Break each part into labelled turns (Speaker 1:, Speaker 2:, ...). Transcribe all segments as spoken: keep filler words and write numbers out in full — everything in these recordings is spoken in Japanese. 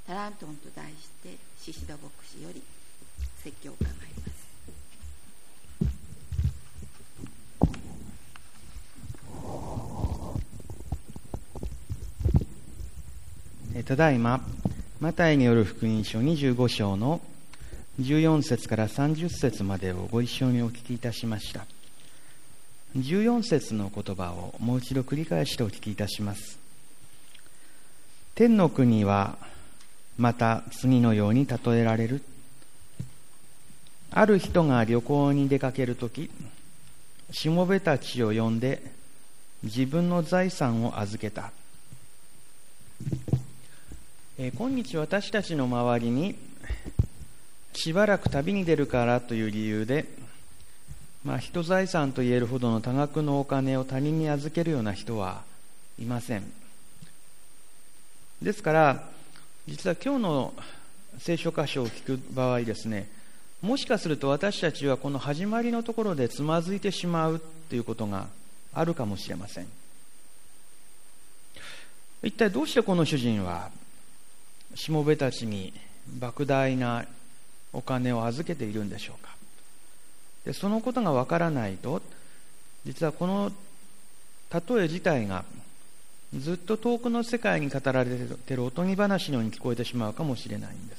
Speaker 1: タラントンと題して宍戸牧師より説教を伺います。
Speaker 2: ただいまマタイによる福音書にじゅうご章のじゅうよん節からさんじゅう節までをご一緒にお聞きいたしました。じゅうよん節の言葉をもう一度繰り返してお聞きいたします。天の国はまた次のように例えられる。ある人が旅行に出かけるとき、しもべたちを呼んで自分の財産を預けた。えー、今日私たちの周りにしばらく旅に出るからという理由で、まあ、人財産といえるほどの多額のお金を他人に預けるような人はいません。ですから実は今日の聖書箇所を聞く場合ですね、もしかすると私たちはこの始まりのところでつまずいてしまうということがあるかもしれません。一体どうしてこの主人はしもべたちに莫大なお金を預けているんでしょうか。でそのことがわからないと、実はこの例え自体がずっと遠くの世界に語られているおとぎ話のように聞こえてしまうかもしれないんです。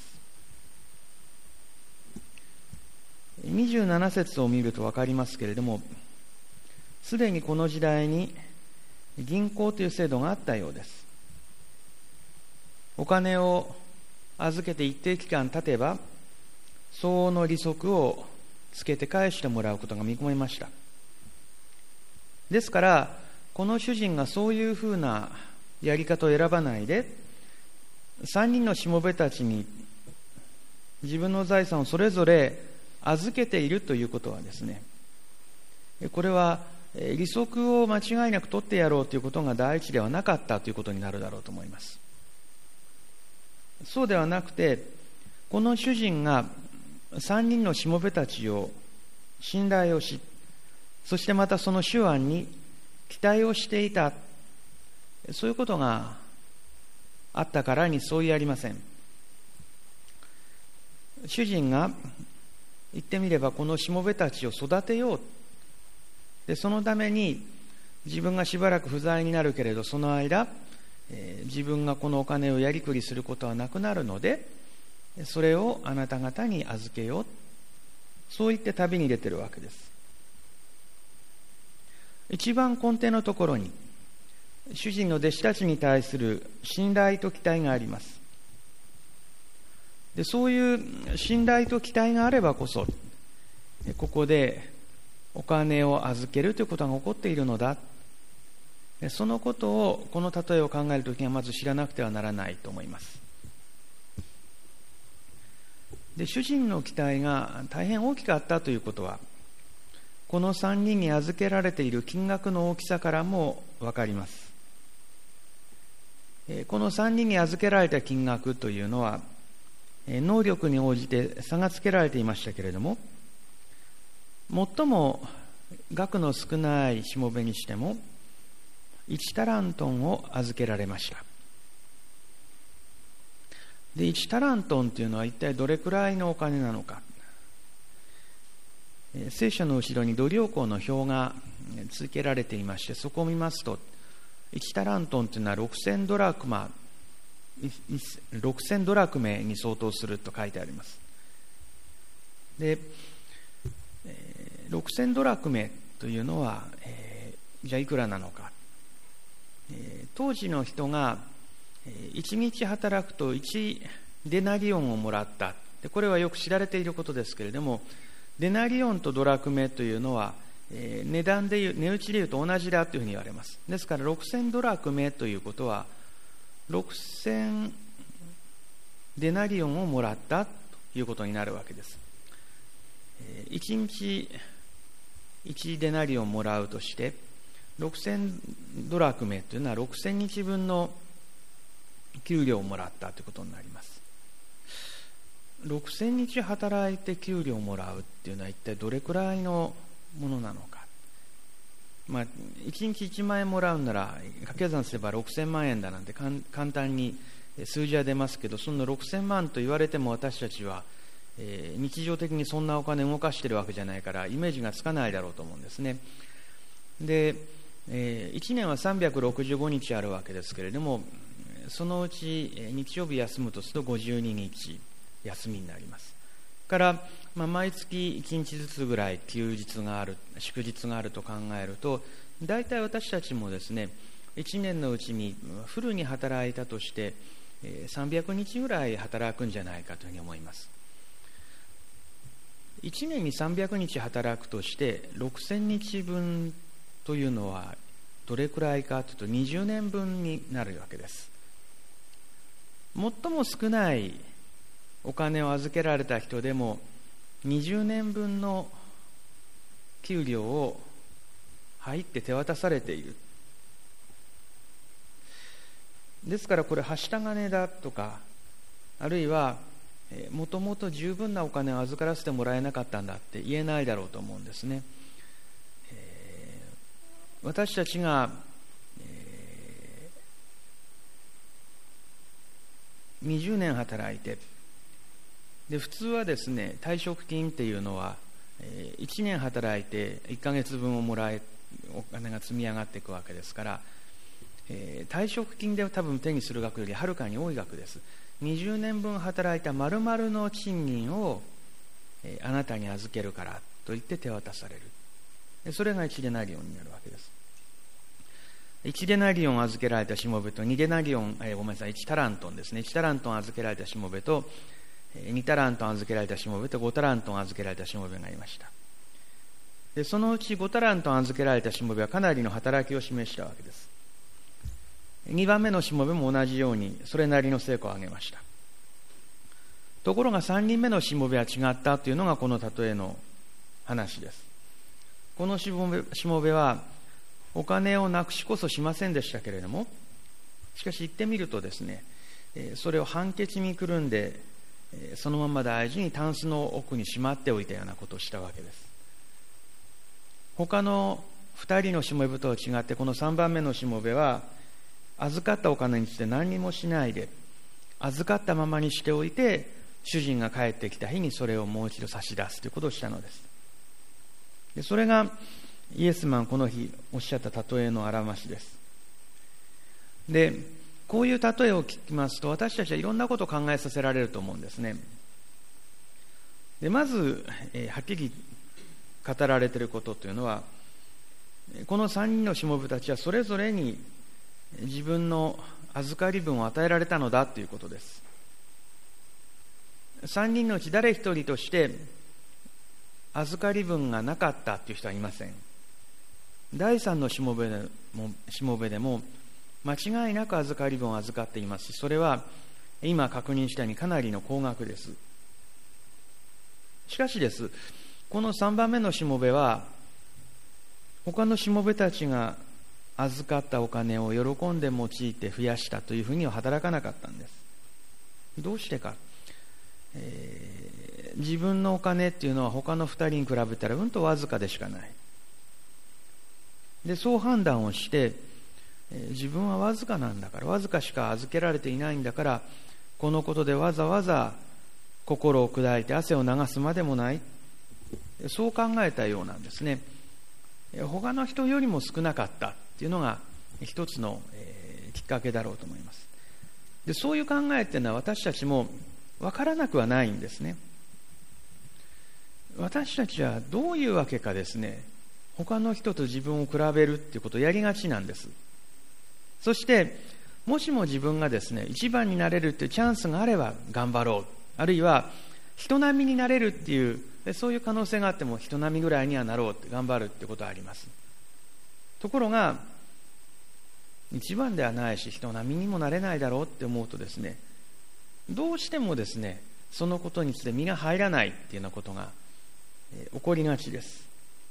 Speaker 2: にじゅうなな節を見ると分かりますけれども、すでにこの時代に銀行という制度があったようです。お金を預けて一定期間経てば相応の利息をつけて返してもらうことが見込めました。ですからこの主人がそういうふうなやり方を選ばないで、三人のしもべたちに自分の財産をそれぞれ預けているということはですね、これは利息を間違いなく取ってやろうということが第一ではなかったということになるだろうと思います。そうではなくて、この主人が三人のしもべたちを信頼をし、そしてまたその手腕に期待をしていた、そういうことがあったからに相違ありません。主人が言ってみればこのしもべたちを育てよう、でそのために自分がしばらく不在になるけれど、その間、えー、自分がこのお金をやりくりすることはなくなるので、それをあなた方に預けよう、そう言って旅に出ているわけです。一番根底のところに主人の弟子たちに対する信頼と期待があります。でそういう信頼と期待があればこそ、ここでお金を預けるということが起こっているのだ、そのことをこの例えを考えるときにはまず知らなくてはならないと思います。で主人の期待が大変大きかったということは、このさんにんに預けられている金額の大きさからも分かります。このさんにんに預けられた金額というのは能力に応じて差がつけられていましたけれども、最も額の少ないしもべにしてもいちタラントンを預けられました。でいちタラントンというのは一体どれくらいのお金なのか。聖書の後ろに度量衡の表が付けられていまして、そこを見ますといちタラントンというのはろくせんドラクマろくせんドラクメに相当すると書いてあります。でろくせんドラクメというのは、えー、じゃあいくらなのか。えー、当時の人がいちにち働くといちデナリオンをもらった。でこれはよく知られていることですけれども、デナリオンとドラクメというのは、えー、値段でいう値打ちでいうと同じだというふうに言われます。ですからろくせんドラクメということはろくせんデナリオンをもらったということになるわけです。えー、いちにちいちデナリオンもらうとしてろくせんドラクメというのはろくせんにちぶんの給料をもらったということになります。ろくせんにち働いて給料をもらうっていうのは一体どれくらいのものなのか。まあ、いちにちいちまんえんもらうなら掛け算すればろくせんまんえんだなんて簡単に数字は出ますけど、そのろくせんまんと言われても私たちは、えー、日常的にそんなお金を動かしているわけじゃないからイメージがつかないだろうと思うんですね。で、えー、いちねんはさんびゃくろくじゅうごにちあるわけですけれども、そのうち日曜日休むとするとごじゅうににち休みになります。から、まあ、毎月いちにちずつぐらい休日がある、祝日があると考えると、大体私たちもですね、いちねんのうちにフルに働いたとしてさんびゃくにちぐらい働くんじゃないかというふうに思います。いちねんにさんびゃくにち働くとしてろくせんにちぶんというのはどれくらいかというとにじゅうねんぶんになるわけです。最も少ないお金を預けられた人でもにじゅうねんぶんの給料を入って手渡されている。ですからこれはした金だとか、あるいはもともと十分なお金を預からせてもらえなかったんだって言えないだろうと思うんですね。えー、私たちが、えー、にじゅうねん働いて、で普通はですね、退職金っていうのは、えー、いちねん働いていっかげつぶんをもらえお金が積み上がっていくわけですから、えー、退職金で多分手にする額よりはるかに多い額です。にじゅうねんぶん働いた丸々の賃金を、えー、あなたに預けるからと言って手渡される。でそれがいちデナリオンになるわけです。いちデナリオン預けられたしもべとにデナリオン、えー、ごめんなさいいちタラントンですねいちタラントン預けられたしもべとにタラントン預けられたしもべとごタラントン預けられたしもべがいました。でそのうちごタラントン預けられたしもべはかなりの働きを示したわけです。にばんめのしもべも同じようにそれなりの成果を上げました。ところがさんにんめのしもべは違ったというのがこの例えの話です。このしもべ、しもべはお金をなくしこそしませんでしたけれども、しかし言ってみるとですね、それをハンケチにくるんでそのまま大事にタンスの奥にしまっておいたようなことをしたわけです。他のふたりのしもべとは違って、このさんばんめのしもべは預かったお金について何にもしないで、預かったままにしておいて、主人が帰ってきた日にそれをもう一度差し出すということをしたのです。でそれがイエスマンこの日おっしゃった例えの表しです。でこういう例えを聞きますと、私たちはいろんなことを考えさせられると思うんですね。でまず、えー、はっきり語られていることというのは、このさんにんのしもべたちはそれぞれに自分の預かり分を与えられたのだということです。さんにんのうち誰一人として預かり分がなかったという人はいません。だいさんのしもべでも、しもべでも間違いなく預かり分を預かっていますし、それは今確認したようにかなりの高額です。しかしです、このさんばんめのしもべは他のしもべたちが預かったお金を喜んで用いて増やしたというふうには働かなかったんです。どうしてか、えー、自分のお金っていうのは他のふたりに比べたらうんとわずかでしかない。でそう判断をして、えー、自分はわずかなんだから、わずかしか預けられていないんだから、このことでわざわざ心を砕いて汗を流すまでもない、そう考えたようなんですね。他の人よりも少なかったっていうのが一つの、えー、きっかけだろうと思います。でそういう考えっていうのは私たちも分からなくはないんですね。私たちはどういうわけかですね、他の人と自分を比べるっていうことをやりがちなんです。そしてもしも自分がですね一番になれるっていうチャンスがあれば頑張ろう、あるいは人並みになれるっていう、そういう可能性があっても人並みぐらいにはなろうって頑張るってことはあります。ところが一番ではないし人並みにもなれないだろうって思うとですね、どうしてもですねそのことについて身が入らないっていうようなことが、えー、起こりがちです。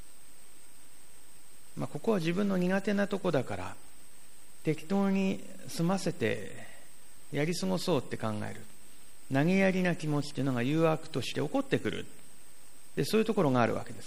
Speaker 2: まあ、ここは自分の苦手なとこだから適当に済ませてやり過ごそうって考える投げやりな気持ちっていうのが誘惑として起こってくる。でそういうところがあるわけです。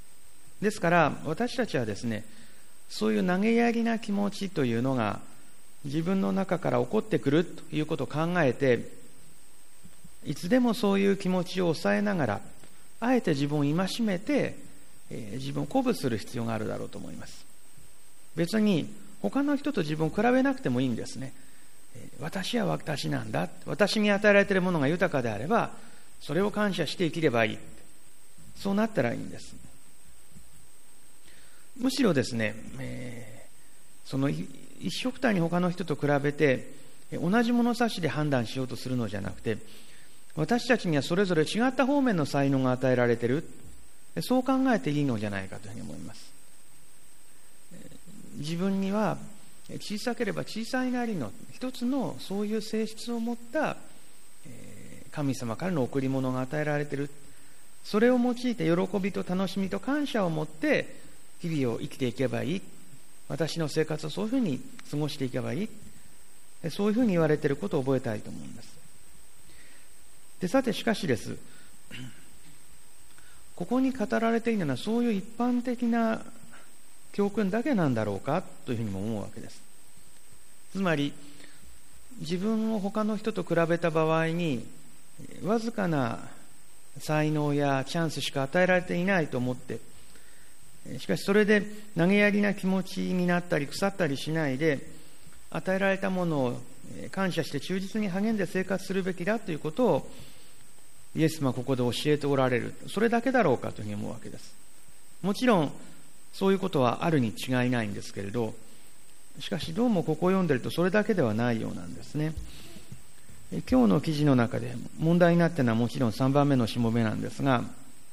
Speaker 2: ですから私たちはですね、そういう投げやりな気持ちというのが自分の中から起こってくるということを考えて、いつでもそういう気持ちを抑えながら、あえて自分を戒めて、えー、自分を鼓舞する必要があるだろうと思います。別に他の人と自分を比べなくてもいいんですね。えー、私は私なんだ、私に与えられているものが豊かであればそれを感謝して生きればいい、そうなったらいいんです。むしろですね、えー、その一緒くたに他の人と比べて同じ物差しで判断しようとするのじゃなくて、私たちにはそれぞれ違った方面の才能が与えられている、そう考えていいのじゃないかというふうに思います。自分には小さければ小さいなりの一つのそういう性質を持った神様からの贈り物が与えられている。それを用いて喜びと楽しみと感謝を持って日々を生きていけばいい。私の生活をそういうふうに過ごしていけばいい。そういうふうに言われていることを覚えたいと思います。で、さてしかしです。ここに語られているのはそういう一般的な教訓だけなんだろうかというふうにも思うわけです。つまり自分を他の人と比べた場合にわずかな才能やチャンスしか与えられていないと思って、しかしそれで投げやりな気持ちになったり腐ったりしないで、与えられたものを感謝して忠実に励んで生活するべきだということをイエス様はここで教えておられる。それだけだろうかというふうに思うわけです。もちろんそういうことはあるに違いないんですけれど、しかしどうもここを読んでいるとそれだけではないようなんですね。今日の記事の中で問題になっているのはもちろんさんばんめのしもべなんですが、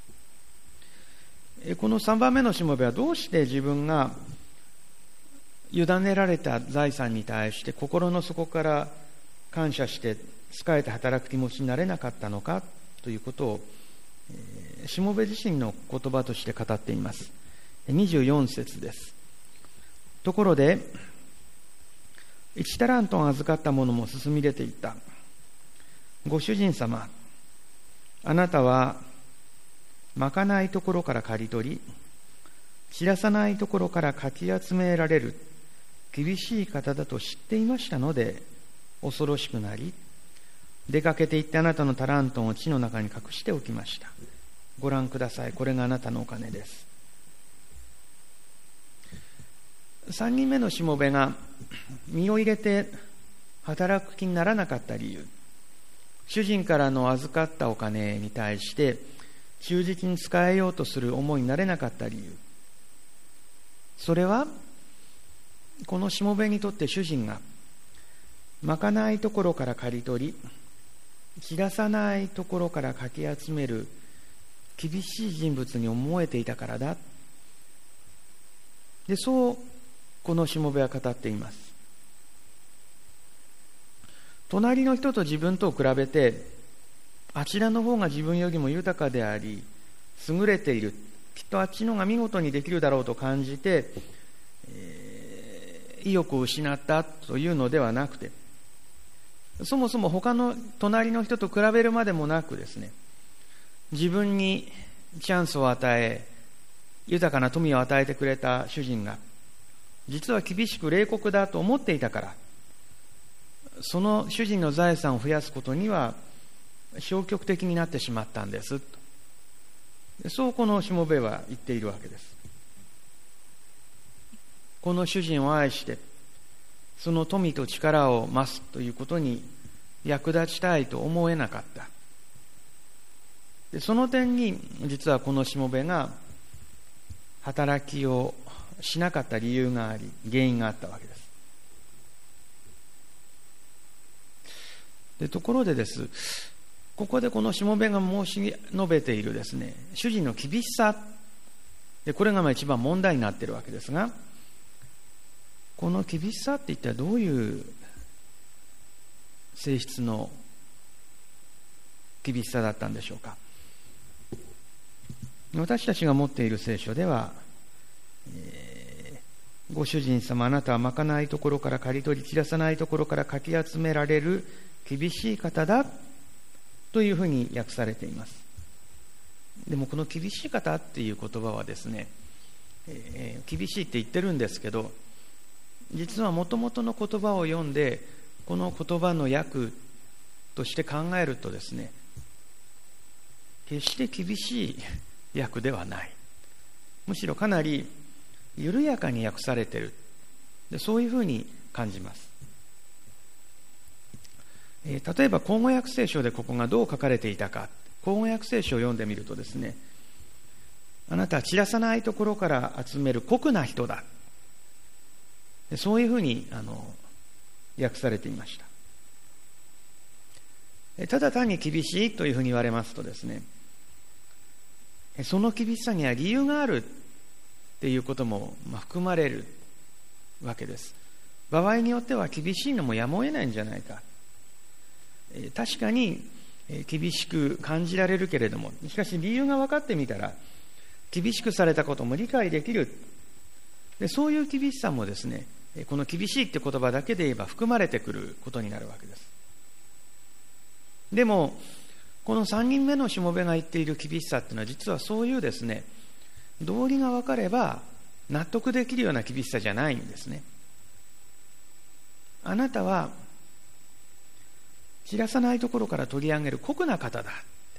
Speaker 2: このさんばんめのしもべはどうして自分が委ねられた財産に対して心の底から感謝して仕えて働く気持ちになれなかったのかということをしもべ自身の言葉として語っています。にじゅうよん節です。ところでいちタラントを預かった者も進み出ていった。ご主人様、あなたはまかないところから刈り取り、散らさないところからかき集められる厳しい方だと知っていましたので、恐ろしくなり、出かけて行ってあなたのタラントを地の中に隠しておきました。ご覧ください。これがあなたのお金です。さんにんめのしもべが身を入れて働く気にならなかった理由、主人からの預かったお金に対して忠実に使えようとする思いになれなかった理由、それはこのしもべにとって主人がまかないところから刈り取り、散らさないところからかき集める厳しい人物に思えていたからだ。で、そうこのしもべは語っています。隣の人と自分とを比べて、あちらの方が自分よりも豊かであり優れている、きっとあっちの方が見事にできるだろうと感じて、えー、意欲を失ったというのではなくて、そもそも他の隣の人と比べるまでもなくですね、自分にチャンスを与え豊かな富を与えてくれた主人が実は厳しく冷酷だと思っていたから、その主人の財産を増やすことには消極的になってしまったんですと、そうこのしもべは言っているわけです。この主人を愛してその富と力を増すということに役立ちたいと思えなかった。で、その点に実はこのしもべが働きをしなかった理由があり、原因があったわけです。で、ところでです、ここでこのしもべが申し述べているですね、主人の厳しさで、これがまあ一番問題になっているわけですが、この厳しさって一体どういう性質の厳しさだったんでしょうか。私たちが持っている聖書では、えー、ご主人様、あなたはまかないところから刈り取り、散らさないところからかき集められる厳しい方だというふうに訳されています。でもこの厳しい方っていう言葉はですね、えー、厳しいって言ってるんですけど、 実はもともとの言葉を読んで、この言葉の訳として考えるとですね、決して厳しい訳ではない。むしろかなり緩やかに訳されている。でそういうふうに感じます。えー、例えば口語訳聖書でここがどう書かれていたか、口語訳聖書を読んでみるとですね、あなたは散らさないところから集める酷な人だ。でそういうふうにあの訳されていました。ただ単に厳しいというふうに言われますとですね、その厳しさには理由があるっていうことも含まれるわけです。場合によっては厳しいのもやむを得ないんじゃないか。確かに厳しく感じられるけれども、しかし理由が分かってみたら厳しくされたことも理解できる。でそういう厳しさもですね、この厳しいって言葉だけで言えば含まれてくることになるわけです。でもこのさんにんめのしもべが言っている厳しさっていうのは、実はそういうですね、道理が分かれば納得できるような厳しさじゃないんですね。あなたは散らさないところから取り上げる酷な方だ。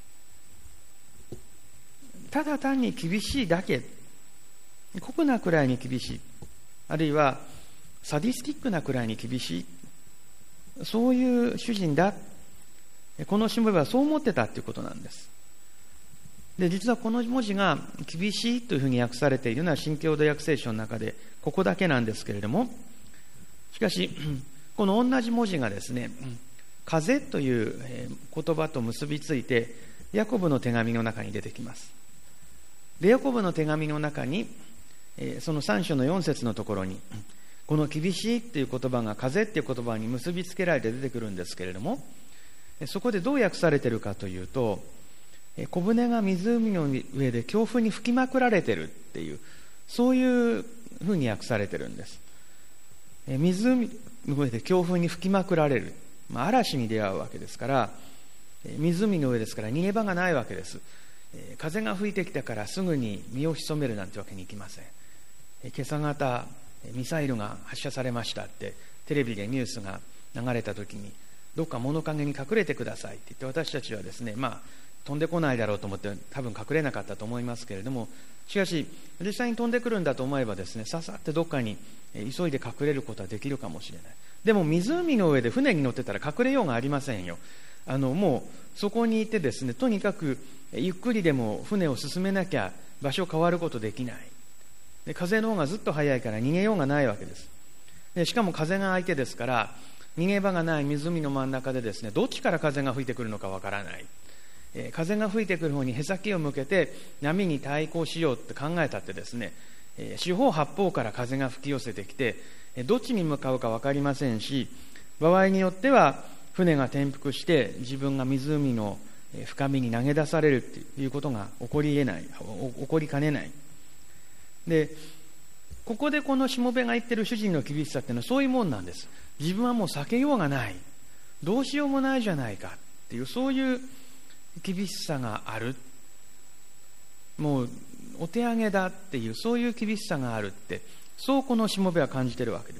Speaker 2: ただ単に厳しいだけ、酷なくらいに厳しい、あるいはサディスティックなくらいに厳しい、そういう主人だ。このしもべはそう思ってたということなんです。で実はこの文字が厳しいというふうに訳されているのは新共同訳聖書の中でここだけなんですけれども、しかしこの同じ文字がですね、風という言葉と結びついてヤコブの手紙の中に出てきます。でヤコブの手紙の中にそのさん章のよん節のところに、この厳しいという言葉が風っていう言葉に結びつけられて出てくるんですけれども、そこでどう訳されているかというと、小舟が湖の上で強風に吹きまくられているっていう、そういうふうに訳されているんです。湖の上で強風に吹きまくられる、まあ、嵐に出会うわけですから、湖の上ですから逃げ場がないわけです。風が吹いてきたからすぐに身を潜めるなんてわけにいきません。今朝方ミサイルが発射されましたってテレビでニュースが流れた時に、どっか物陰に隠れてくださいって言って、私たちはですね、まあ飛んでこないだろうと思って多分隠れなかったと思いますけれども、しかし実際に飛んでくるんだと思えばですね、ささってどっかに急いで隠れることはできるかもしれない。でも湖の上で船に乗ってたら隠れようがありませんよ。あのもうそこにいてですね、とにかくゆっくりでも船を進めなきゃ場所変わることできない。で風の方がずっと速いから逃げようがないわけです。でしかも風が相手ですから逃げ場がない湖の真ん中でですね、どっちから風が吹いてくるのかわからない。えー、風が吹いてくる方にへさきを向けて波に対抗しようって考えたってですね、えー、四方八方から風が吹き寄せてきて、えー、どっちに向かうか分かりませんし、場合によっては船が転覆して自分が湖の深みに投げ出されるっていうことが起こり得ない、起こりかねない。でここでこのしもべが言ってる主人の厳しさっていうのはそういうもんなんです。自分はもう避けようがない、どうしようもないじゃないかっていう、そういう厳しさがある。もうお手上げだっていう、そういう厳しさがあるって、そうこのしもべは感じてるわけです。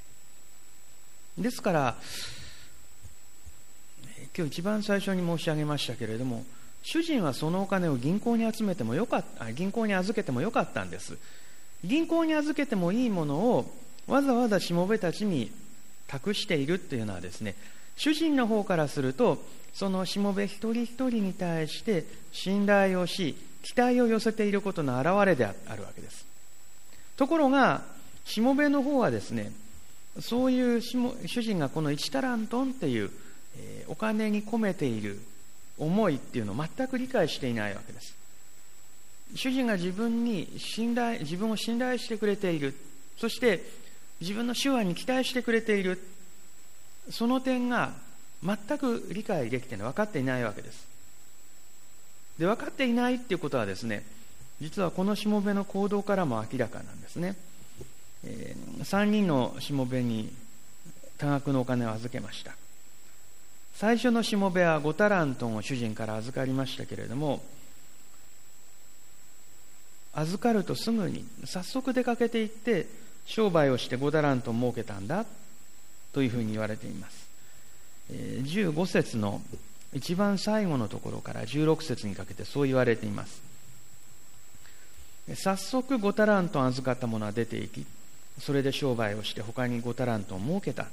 Speaker 2: ですから今日一番最初に申し上げましたけれども、主人はそのお金を銀行に集めてもよかった銀行に預けてもよかったんです。銀行に預けてもいいものをわざわざしもべたちに託しているっていうのはですね、主人の方からするとそのしもべ一人一人に対して信頼をし期待を寄せていることの表れであるわけです。ところがしもべの方はですね、そういうしも主人がこのいちタラントンっていう、えー、お金に込めている思いっていうのを全く理解していないわけです。主人が自分に信頼自分を信頼してくれている、そして自分の手腕に期待してくれている、その点が全く理解できて分かっていないわけです。で分かっていないっていうことはですね、実はこのしもべの行動からも明らかなんですね。えー、さんにんのしもべに多額のお金を預けました。最初のしもべはごタラントンを主人から預かりましたけれども、預かるとすぐに早速出かけていって商売をしてごタラント儲けたんだというふうに言われています。じゅうご節の一番最後のところからじゅうろく節にかけてそう言われています。早速ごタラント預かった者は出て行き、それで商売をして他にごタラントを儲けた。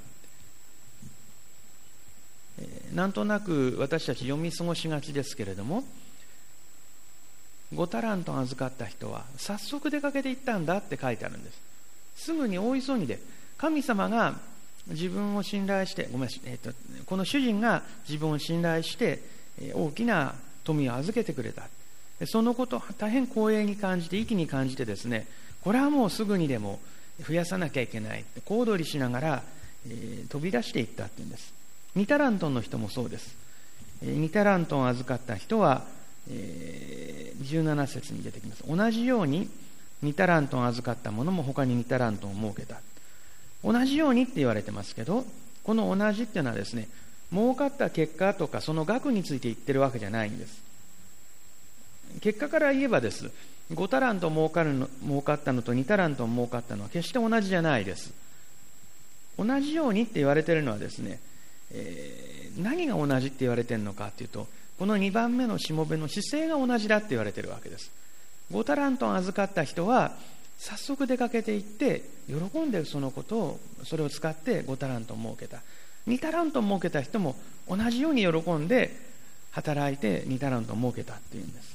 Speaker 2: なんとなく私たち読み過ごしがちですけれども、ごタラント預かった人は早速出かけて行ったんだって書いてあるんです。すぐに大急ぎで、神様が自分を信頼して、ごめんなさい、えーと、この主人が自分を信頼して大きな富を預けてくれた。そのことを大変光栄に感じて、意気に感じてですね、これはもうすぐにでも増やさなきゃいけない、小躍りしながら、えー、飛び出していったっていうんです。にタラントンの人もそうです。にタラントンを預かった人は、えー、じゅうなな節に出てきます。同じようににタラントン預かった者も他ににタラントンを設けた。同じようにって言われてますけど、この同じっていうのはですね、儲かった結果とかその額について言ってるわけじゃないんです。結果から言えばです、ごタラント儲かるの儲かったのとにタラント儲かったのは決して同じじゃないです。同じようにって言われているのはですね、えー、何が同じって言われているのかというと、このにばんめのしもべの姿勢が同じだって言われているわけです。ごタラント預かった人は早速出かけて行って喜んでそのことをそれを使ってごタラント儲けた。にタラント儲けた人も同じように喜んで働いてにタラント儲けたっていうんです。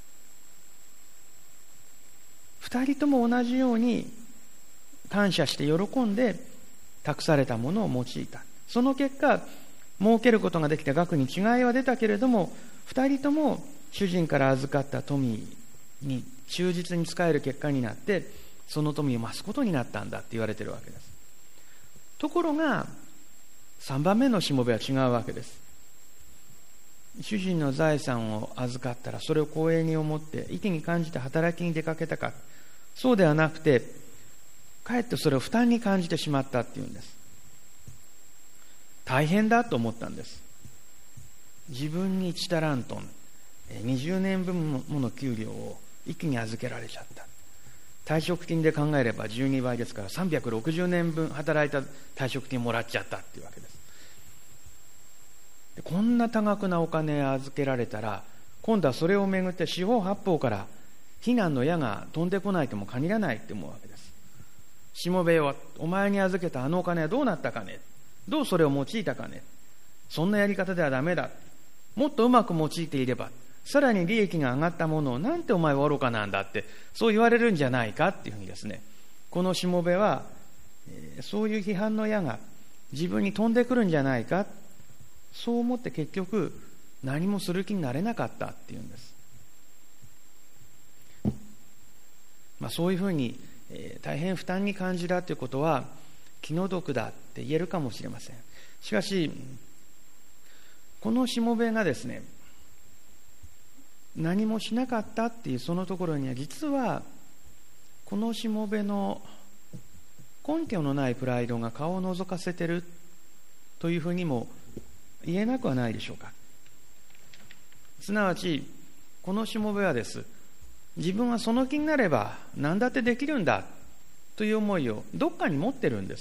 Speaker 2: 二人とも同じように感謝して喜んで託されたものを用いた。その結果、儲けることができた額に違いは出たけれども、二人とも主人から預かった富に忠実に使える結果になって、その富を増すことになったんだって言われているわけです。ところがさんばんめのしもべは違うわけです。主人の財産を預かったらそれを光栄に思って意気に感じて働きに出かけたか、そうではなくてかえってそれを負担に感じてしまったっていうんです。大変だと思ったんです。自分にいちタラントン、にじゅうねんぶんもの給料を一気に預けられちゃった。退職金で考えればじゅうにばいですからさんびゃくろくじゅうねんぶん働いた退職金もらっちゃったっていうわけです。でこんな多額なお金を預けられたら、今度はそれをめぐって四方八方から非難の矢が飛んでこないとも限らないって思うわけです。しもべよ、お前に預けたあのお金はどうなったかね、どうそれを用いたかね、そんなやり方ではダメだ、もっとうまく用いていればさらに利益が上がったものを、なんてお前は愚かなんだってそう言われるんじゃないかっていうふうにですね、このしもべは、えー、そういう批判の矢が自分に飛んでくるんじゃないか、そう思って結局何もする気になれなかったっていうんです。まあ、そういうふうに、えー、大変負担に感じたということは気の毒だって言えるかもしれません。しかしこのしもべがですね、何もしなかったっていうそのところには、実はこのしもべの根拠のないプライドが顔を覗かせてるというふうにも言えなくはないでしょうか。すなわちこのしもべはです、自分はその気になれば何だってできるんだという思いをどっかに持ってるんです。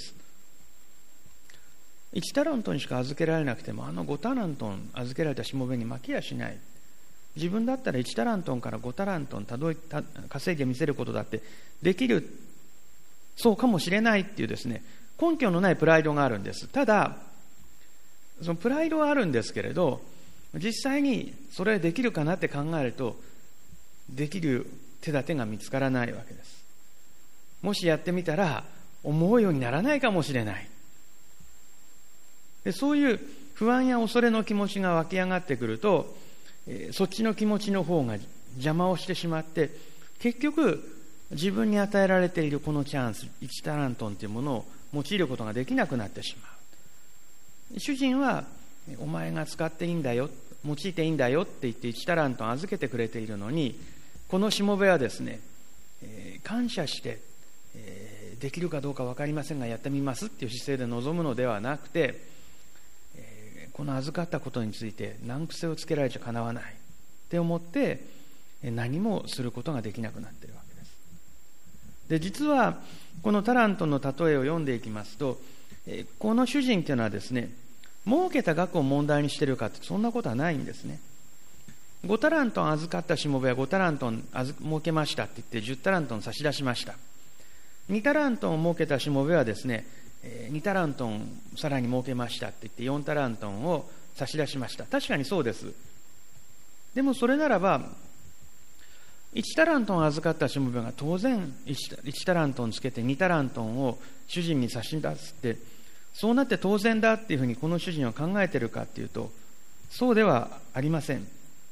Speaker 2: いちタラントにしか預けられなくても、あのごタラントン預けられたしもべに負けやしない。自分だったらいちタラントンからごタラントンたどりた稼いでみせることだってできる、そうかもしれないっていうですね、根拠のないプライドがあるんです。ただそのプライドはあるんですけれど、実際にそれはできるかなって考えると、できる手立てが見つからないわけです。もしやってみたら思うようにならないかもしれない。でそういう不安や恐れの気持ちが湧き上がってくると、えー、そっちの気持ちの方が邪魔をしてしまって、結局自分に与えられているこのチャンス、いちタラントンというものを用いることができなくなってしまう。主人はお前が使っていいんだよ、用いていいんだよって言っていちタラントン預けてくれているのに、このしもべはですね、えー、感謝して、えー、できるかどうか分かりませんがやってみますっていう姿勢で臨むのではなくて、えー、この預かったことについて難癖をつけられちゃかなわないって思って何もすることができなくなっているわけです。 で、実はこのタラントの例えを読んでいきますと、この主人というのはですね、儲けた額を問題にしているかって、そんなことはないんですね。ごタラントン預かったしもべはごタラントン儲けましたって言ってじゅうタラントン差し出しました。にタラントン儲けたしもべはですね、にタラントンさらに儲けましたって言ってよんタラントンを差し出しました。確かにそうです。でもそれならば、いちタラントン預かったしもべが当然 1, いちタラントンつけてにタラントンを主人に差し出すって、そうなって当然だっていうふうにこの主人は考えているかっていうと、そうではありません。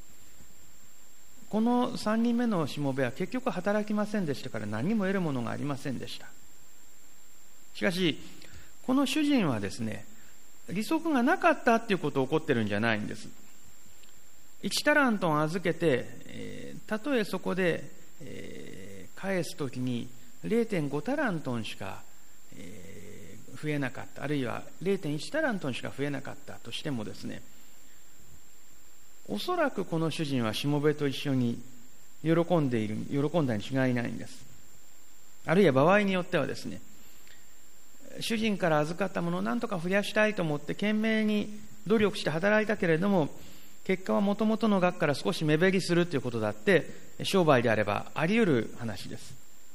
Speaker 2: このさんにんめのしもべは結局働きませんでしたから、何も得るものがありませんでした。しかしこの主人はですね、利息がなかったっていうことを起こってるんじゃないんです。いちタラントン預けて、えー、たとえそこで、えー、返すときに れいてんごタラントンしか、えー、増えなかった、あるいは れいてんいちタラントンしか増えなかったとしてもですね、おそらくこの主人はしもべと一緒に喜んでいる、喜んだに違いないんです。あるいは場合によってはですね、主人から預かったものを何とか増やしたいと思って懸命に努力して働いたけれども、結果はもともとの額から少し目減りするということだって商売であればあり得る話です。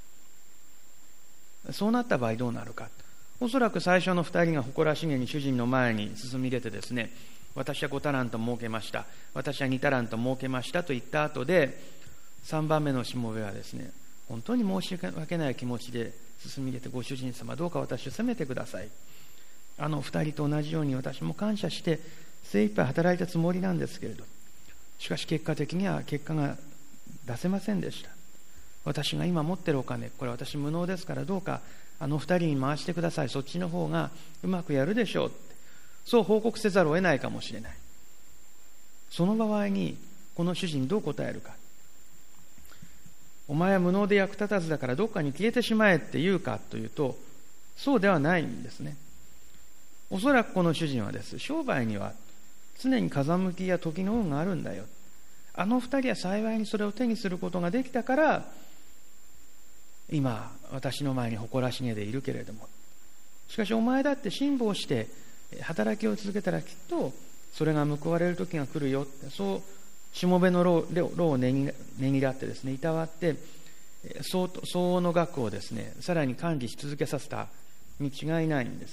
Speaker 2: そうなった場合どうなるか。おそらく最初のふたりが誇らしげに主人の前に進み出てですね、私はごタラント儲けました、私はにタラント儲けましたと言った後で、さんばんめのしもべはですね、本当に申し訳ない気持ちで進み出て、ご主人様どうか私を責めてください、あのふたりと同じように私も感謝して精一杯働いたつもりなんですけれど、しかし結果的には結果が出せませんでした。私が今持ってるお金、これ私無能ですから、どうかあのふたりに回してください、そっちの方がうまくやるでしょうって、そう報告せざるを得ないかもしれない。その場合にこの主人どう答えるか。お前は無能で役立たずだからどっかに消えてしまえって言うかというと、そうではないんですね。おそらくこの主人はです、商売には常に風向きや時の運があるんだよ、あの二人は幸いにそれを手にすることができたから今私の前に誇らしげでいるけれども、しかしお前だって辛抱して働きを続けたらきっとそれが報われる時が来るよって、そうしもべの労をねぎ、ねぎらってですね、いたわって相応の額をですね、さらに管理し続けさせたに違いないんです。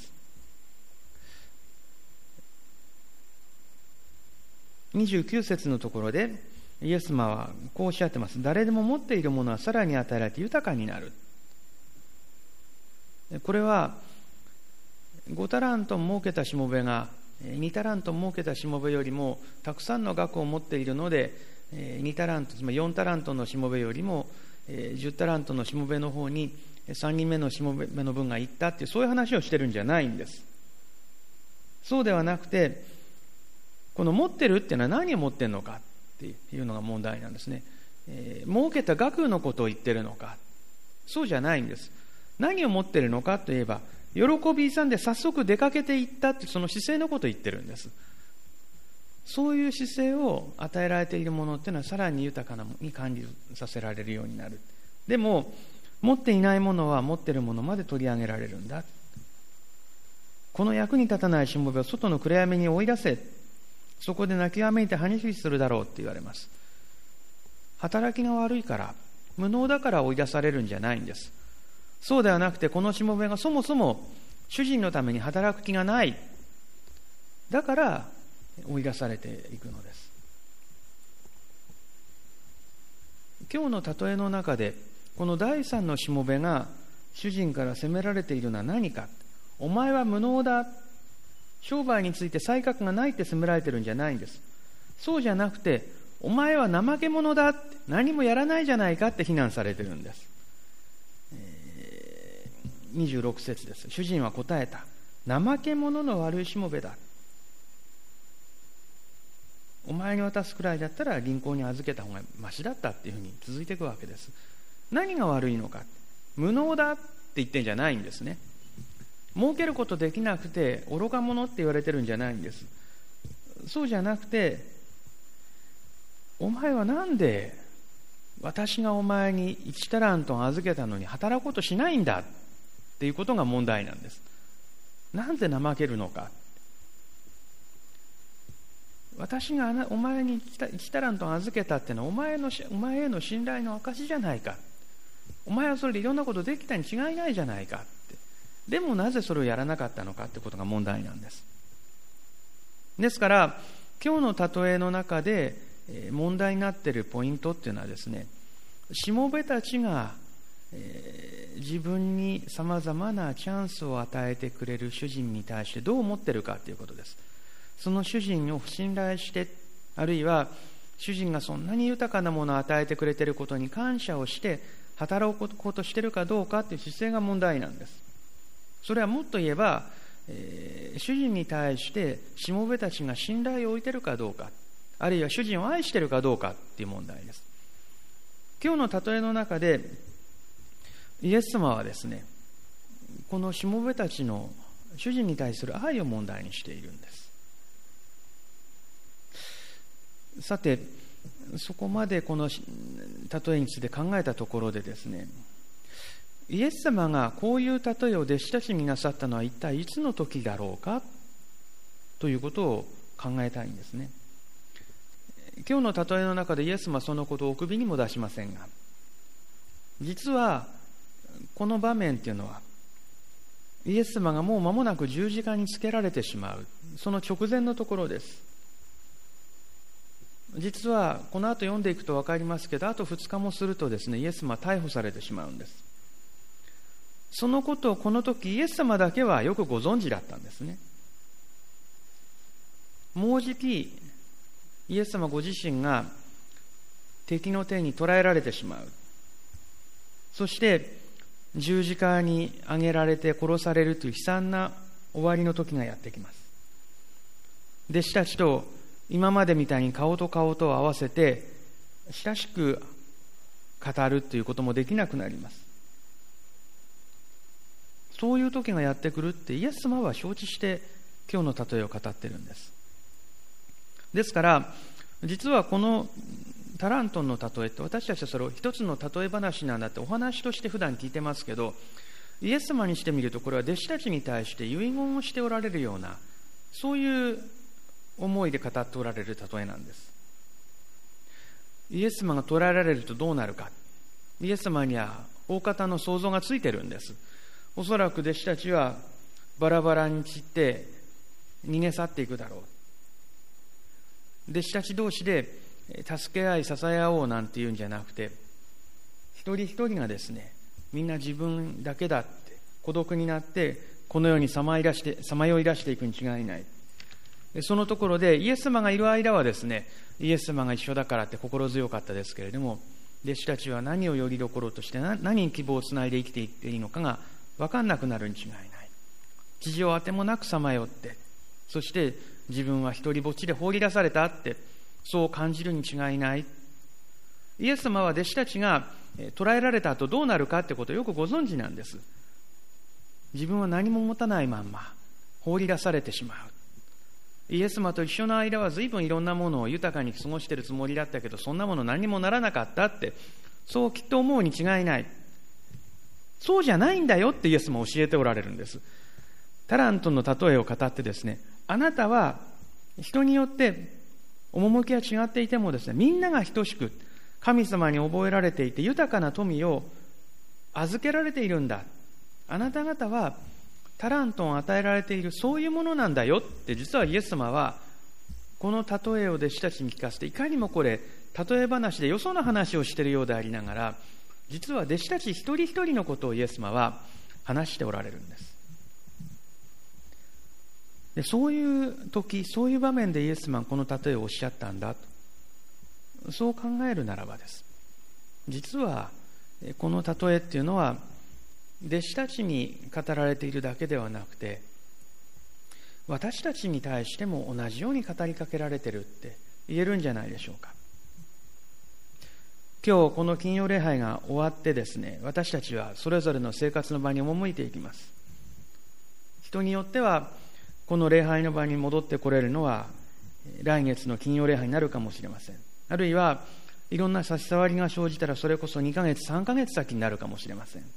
Speaker 2: にじゅうきゅう節のところでイエス様はこうおっしゃってます。誰でも持っているものはさらに与えられて豊かになる。これはごタラントン儲けたしもべがにタラントン儲けたしもべよりもたくさんの額を持っているので、にタラントン、つまりよんタラントンのしもべよりもじゅうタラントンのしもべの方にさんにんめのしもべの分がいったっていう、そういう話をしてるんじゃないんです。そうではなくて、この持ってるっていうのは何を持ってるのかっていうのが問題なんですね。えー、儲けた額のことを言ってるのか、そうじゃないんです。何を持ってるのかといえば、喜び勇んで早速出かけていったって、その姿勢のことを言ってるんです。そういう姿勢を与えられているものっていうのはさらに豊かなものに管理させられるようになる。でも持っていないものは持っているものまで取り上げられるんだ。この役に立たないしもべを外の暗闇に追い出せ、そこで泣きわめいて歯にしするだろうって言われます。働きが悪いから、無能だから追い出されるんじゃないんです。そうではなくて、このしもべがそもそも主人のために働く気がない、だから追い出されていくのです。今日の例えの中で、この第三のしもべが主人から責められているのは何か。お前は無能だ、商売について才覚がないって責められてるんじゃないんです。そうじゃなくて、お前は怠け者だって、何もやらないじゃないかって非難されてるんです。えー、にじゅうろく節です。主人は答えた。怠け者の悪いしもべだ。お前に渡すくらいだったら銀行に預けた方がマシだったっていうふうに続いていくわけです。何が悪いのか。無能だって言ってんじゃないんですね。儲けることできなくて愚か者って言われてるんじゃないんです。そうじゃなくて、お前はなんで私がお前にいちタラントを預けたのに働こうとしないんだっていうことが問題なんです。なんで怠けるのか。私がお前にいちタラントを預けたっていうのはお前のお前への信頼の証じゃないか。お前はそれでいろんなことできたに違いないじゃないかって。でもなぜそれをやらなかったのかってことが問題なんです。ですから今日の例えの中で問題になっているポイントっていうのはですね、しもべたちが、えー、自分にさまざまなチャンスを与えてくれる主人に対してどう思っているかということです。その主人を信頼して、あるいは主人がそんなに豊かなものを与えてくれていることに感謝をして働こうとしているかどうかという姿勢が問題なんです。それはもっと言えば、えー、主人に対してしもべたちが信頼を置いているかどうか、あるいは主人を愛しているかどうかという問題です。今日の例えの中でイエス様はですね、このしもべたちの主人に対する愛を問題にしているんです。さて、そこまでこの例えについて考えたところでですね、イエス様がこういう例えを弟子たちになさったのは一体いつの時だろうかということを考えたいんですね。今日の例えの中でイエス様はそのことをお首にも出しませんが、実はこの場面というのはイエス様がもう間もなく十字架につけられてしまうその直前のところです。実はこの後読んでいくと分かりますけど、あとふつかもするとですね、イエス様は逮捕されてしまうんです。そのことをこの時イエス様だけはよくご存知だったんですね。もうじきイエス様ご自身が敵の手に捕らえられてしまう。そして十字架に上げられて殺されるという悲惨な終わりの時がやってきます。弟子たちと今までみたいに顔と顔と合わせて親しく語るということもできなくなります。そういう時がやってくるってイエス様は承知して今日の例えを語っているんです。ですから実はこのタラントンの例えって、私たちはそれを一つの例え話なんだってお話として普段聞いてますけど、イエス様にしてみるとこれは弟子たちに対して遺言をしておられるような、そういう思いで語っておられる例えなんです。イエス様が捕らえられるとどうなるか、イエス様には大方の想像がついてるんです。おそらく弟子たちはバラバラに散って逃げ去っていくだろう。弟子たち同士で助け合い支え合おうなんていうんじゃなくて、一人一人がですね、みんな自分だけだって孤独になってこの世にさまよい出してさまよい出していくに違いない。そのところでイエス様がいる間はですね、イエス様が一緒だからって心強かったですけれども、弟子たちは何をよりどころとして何に希望をつないで生きていっていいのかが分かんなくなるに違いない。地上あてもなくさまよって、そして自分は一人ぼっちで放り出されたってそう感じるに違いない。イエス様は弟子たちが捕らえられた後どうなるかってことをよくご存知なんです。自分は何も持たないまんま放り出されてしまう。イエス様と一緒の間は随分いろんなものを豊かに過ごしているつもりだったけど、そんなもの何もならなかったって、そうきっと思うに違いない。そうじゃないんだよってイエスも教えておられるんです。タラントの例えを語ってですね、あなたは人によって趣は違っていてもですね、みんなが等しく神様に覚えられていて豊かな富を預けられているんだ。あなた方はタラントを与えられているそういうものなんだよって、実はイエス様はこの例えを弟子たちに聞かせて、いかにもこれ例え話でよその話をしているようでありながら、実は弟子たち一人一人のことをイエス様は話しておられるんです。でそういう時、そういう場面でイエス様はこの例えをおっしゃったんだと、そう考えるならばです、実はこの例えっていうのは弟子たちに語られているだけではなくて、私たちに対しても同じように語りかけられているって言えるんじゃないでしょうか。今日この金曜礼拝が終わってですね、私たちはそれぞれの生活の場に赴いていきます。人によってはこの礼拝の場に戻ってこれるのは来月の金曜礼拝になるかもしれません。あるいはいろんな差し障りが生じたら、それこそにかげつ、さんかげつ先になるかもしれません。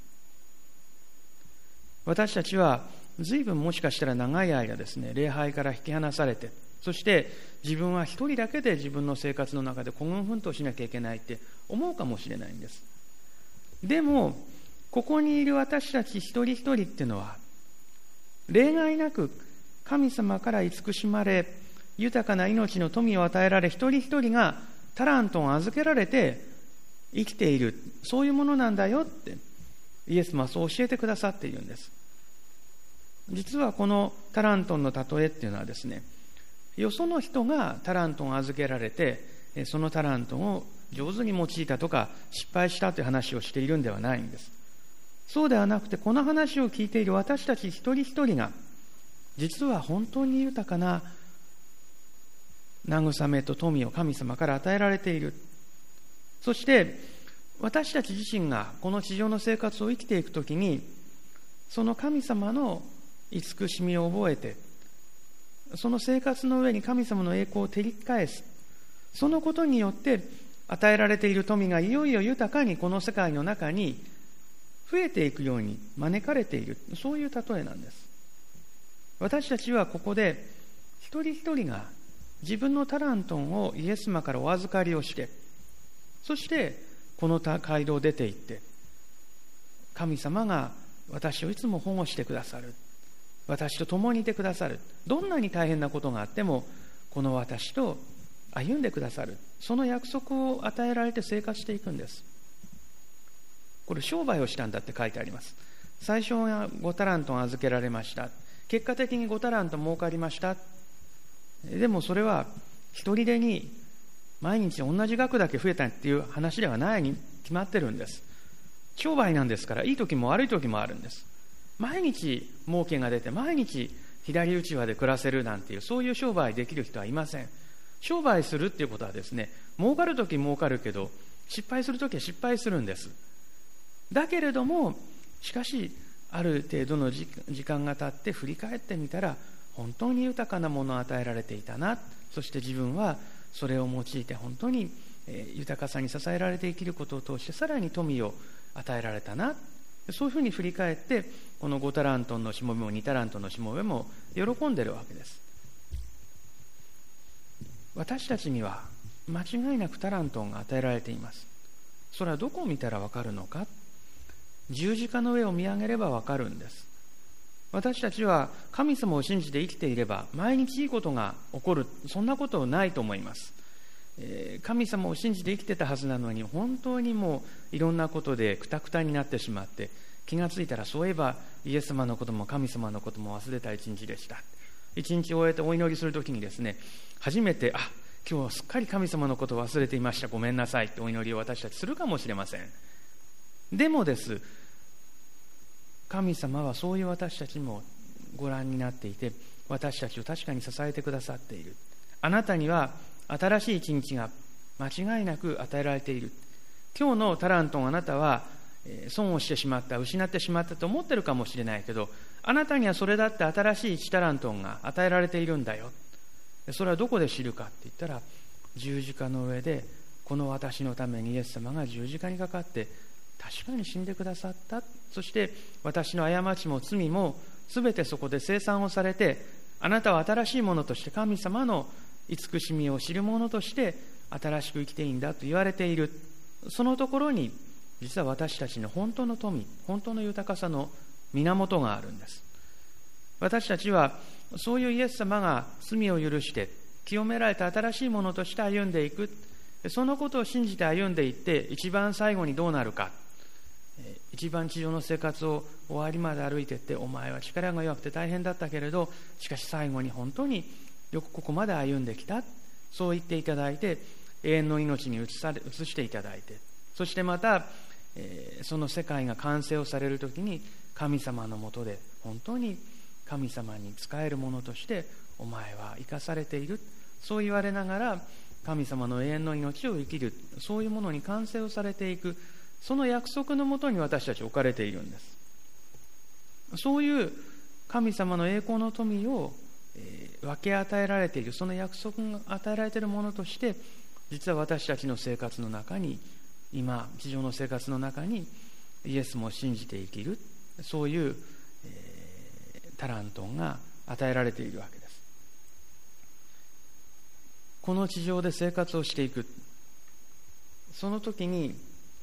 Speaker 2: 私たちは随分もしかしたら長い間ですね、礼拝から引き離されて、そして自分は一人だけで自分の生活の中で孤軍奮闘しなきゃいけないって思うかもしれないんです。でもここにいる私たち一人一人っていうのは、例外なく神様から慈しまれ、豊かな命の富を与えられ、一人一人がタラントを預けられて生きている、そういうものなんだよってイエス様はそう教えてくださっているんです。実はこのタラントンの例えっていうのはですね、よその人がタラントンを預けられて、そのタラントンを上手に用いたとか失敗したという話をしているんではないんです。そうではなくて、この話を聞いている私たち一人一人が実は本当に豊かな慰めと富を神様から与えられている。そして私たち自身がこの地上の生活を生きていくときに、その神様の慈しみを覚えて、その生活の上に神様の栄光を照り返す。そのことによって与えられている富がいよいよ豊かにこの世界の中に増えていくように招かれている、そういう例えなんです。私たちはここで一人一人が自分のタラントンをイエス様からお預かりをして、そしてこの街道を出て行って、神様が私をいつも保護してくださる、私と共にいてくださる、どんなに大変なことがあってもこの私と歩んでくださる、その約束を与えられて生活していくんです。これ商売をしたんだって書いてあります。最初はごタラントン預けられました、結果的にごタラントン儲かりました。でもそれは一人でに毎日同じ額だけ増えたっていう話ではないに決まってるんです。商売なんですから、いい時も悪い時もあるんです。毎日儲けが出て毎日左うちわで暮らせるなんていう、そういう商売できる人はいません。商売するっていうことはですね、儲かる時儲かるけど失敗する時は失敗するんです。だけれどもしかしある程度の時間が経って振り返ってみたら、本当に豊かなものを与えられていたな、そして自分はそれを用いて本当に豊かさに支えられて生きることを通してさらに富を与えられたな、そういうふうに振り返って、このごタラントンのしもべもにタラントンのしもべも喜んでいるわけです。私たちには間違いなくタラントンが与えられています。それはどこを見たらわかるのか、十字架の上を見上げればわかるんです。私たちは神様を信じて生きていれば毎日いいことが起こる、そんなことはないと思います。えー、神様を信じて生きてたはずなのに、本当にもういろんなことでクタクタになってしまって、気がついたらそういえばイエス様のことも神様のことも忘れた一日でした。一日終えてお祈りするときにですね、初めて、あ、今日はすっかり神様のことを忘れていました、ごめんなさいってお祈りを私たちするかもしれません。でもです、神様はそういう私たちもご覧になっていて、私たちを確かに支えてくださっている。あなたには新しい一日が間違いなく与えられている。今日のタラントン、あなたは損をしてしまった、失ってしまったと思ってるかもしれないけど、あなたにはそれだって新しいいちタラントンが与えられているんだよ。それはどこで知るかって言ったら、十字架の上でこの私のためにイエス様が十字架にかかって確かに死んでくださった。そして私の過ちも罪も全てそこで清算をされて、あなたは新しいものとして神様の慈しみを知る者として新しく生きていいんだと言われている。そのところに実は私たちの本当の富、本当の豊かさの源があるんです。私たちはそういうイエス様が罪を許して清められた新しいものとして歩んでいく、そのことを信じて歩んでいって、一番最後にどうなるか、一番地上の生活を終わりまで歩いていって、お前は力が弱くて大変だったけれど、しかし最後に本当によくここまで歩んできた、そう言っていただいて、永遠の命に移され移していただいて、そしてまた、えー、その世界が完成をされるときに、神様のもとで本当に神様に仕えるものとしてお前は生かされている、そう言われながら神様の永遠の命を生きる、そういうものに完成をされていく、その約束のもとに私たち置かれているんです。そういう神様の栄光の富を、えー、分け与えられている、その約束が与えられているものとして、 実は私たちの生活の中に、今地上の生活の中にイエスも信じて生きる、そういう、えー、タラントンが与えられているわけです。この地上で生活をしていく、その時に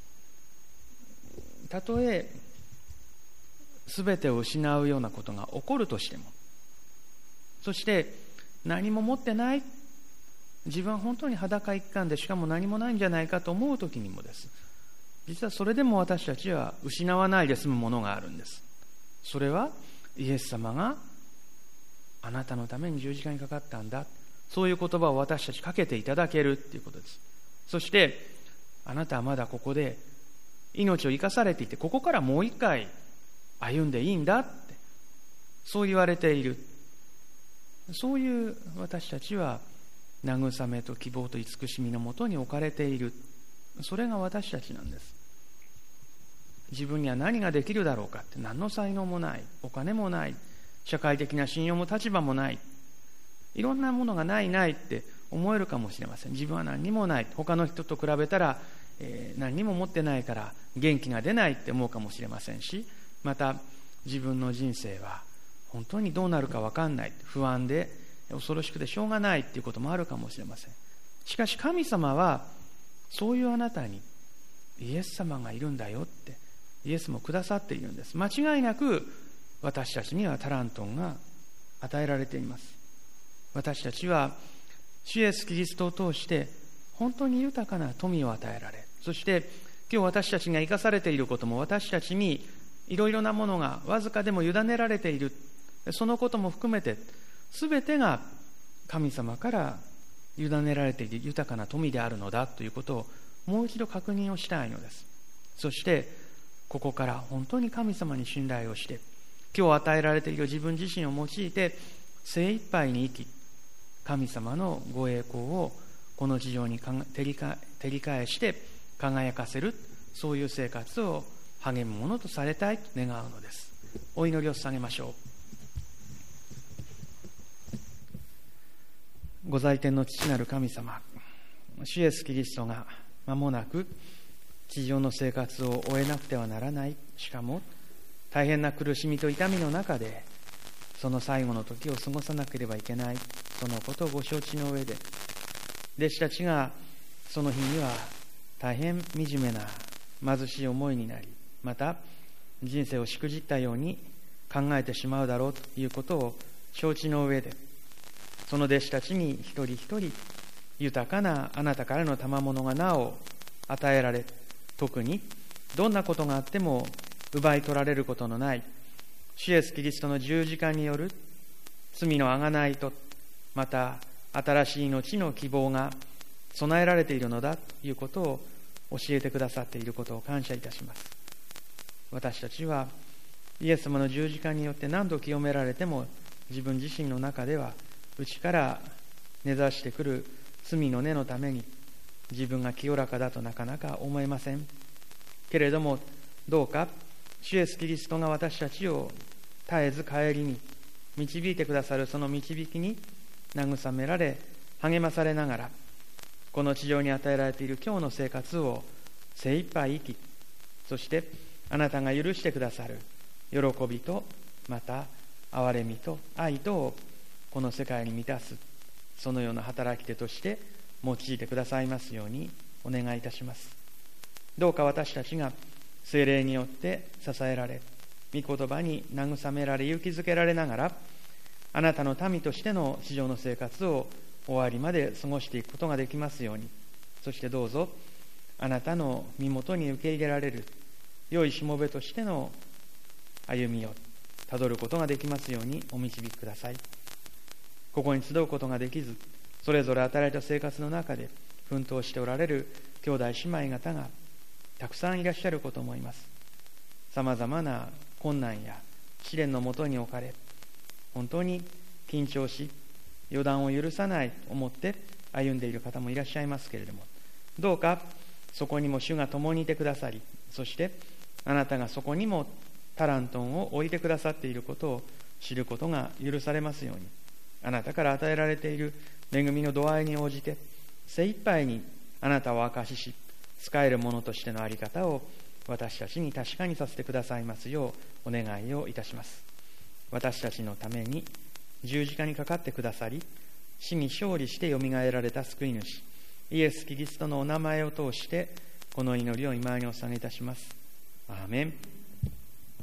Speaker 2: たとえ全てを失うようなことが起こるとしても、そして何も持ってない、自分は本当に裸一貫でしかも何もないんじゃないかと思う時にもです、実はそれでも私たちは失わないで済むものがあるんです。それはイエス様があなたのために十字架にかかったんだ、そういう言葉を私たちかけていただけるということです。そしてあなたはまだここで命を生かされていて、ここからもう一回歩んでいいんだって、そう言われている。そういう私たちは慰めと希望と慈しみのもとに置かれている。それが私たちなんです。自分には何ができるだろうかって、何の才能もない、お金もない、社会的な信用も立場もない、いろんなものがないないって思えるかもしれません。自分は何にもない、他の人と比べたら、えー、何にも持ってないから元気が出ないって思うかもしれませんし、また自分の人生は本当にどうなるか分かんない、不安で恐ろしくてしょうがないっていうこともあるかもしれません。しかし神様はそういうあなたにイエス様がいるんだよって、イエスもくださっているんです。間違いなく私たちにはタラントンが与えられています。私たちは主イエスキリストを通して本当に豊かな富を与えられ、そして今日私たちが生かされていることも、私たちにいろいろなものがわずかでも委ねられている、そのことも含めて全てが神様から委ねられている豊かな富であるのだということをもう一度確認をしたいのです。そしてここから本当に神様に信頼をして、今日与えられている自分自身を用いて精一杯に生き、神様のご栄光をこの地上に照りか照り返して輝かせる、そういう生活を励むものとされたいと願うのです。お祈りを捧げましょう。ご在天の父なる神様、主イエスキリストが間もなく地上の生活を終えなくてはならない、しかも大変な苦しみと痛みの中でその最後の時を過ごさなければいけない、そのことをご承知の上で、弟子たちがその日には大変惨めな貧しい思いになり、また人生をしくじったように考えてしまうだろうということを承知の上で、その弟子たちに一人一人豊かなあなたからの賜物がなお与えられ、特にどんなことがあっても奪い取られることのない主イエスキリストの十字架による罪の贖いと、また新しい命の希望が備えられているのだということを教えてくださっていることを感謝いたします。私たちはイエス様の十字架によって何度清められても、自分自身の中では内から根ざしてくる罪の根のために自分が清らかだとなかなか思えませんけれども、どうか主イエスキリストが私たちを絶えず帰りに導いてくださる、その導きに慰められ励まされながら、この地上に与えられている今日の生活を精一杯生き、そしてあなたが許してくださる喜びと、また憐れみと愛とをこの世界に満たす、そのような働き手として用いてくださいますようにお願いいたします。どうか私たちが聖霊によって支えられ、御言葉に慰められ、勇気づけられながら、あなたの民としての地上の生活を終わりまで過ごしていくことができますように、そしてどうぞあなたの身元に受け入れられる良いしもべとしての歩みをたどることができますようにお導きください。ここに集うことができず、それぞれ与えられた生活の中で奮闘しておられる兄弟姉妹方がたくさんいらっしゃること思います。さまざまな困難や試練のもとに置かれ、本当に緊張し予断を許さないと思って歩んでいる方もいらっしゃいますけれども、どうかそこにも主が共にいてくださり、そしてあなたがそこにもタラントンを置いてくださっていることを知ることが許されますように、あなたから与えられている恵みの度合いに応じて精一杯にあなたを証しし、使えるものとしての在り方を私たちに確かにさせてくださいますようお願いをいたします。私たちのために十字架にかかってくださり、死に勝利してよみがえられた救い主イエス・キリストのお名前を通してこの祈りを御前にお捧げいたします。アーメン。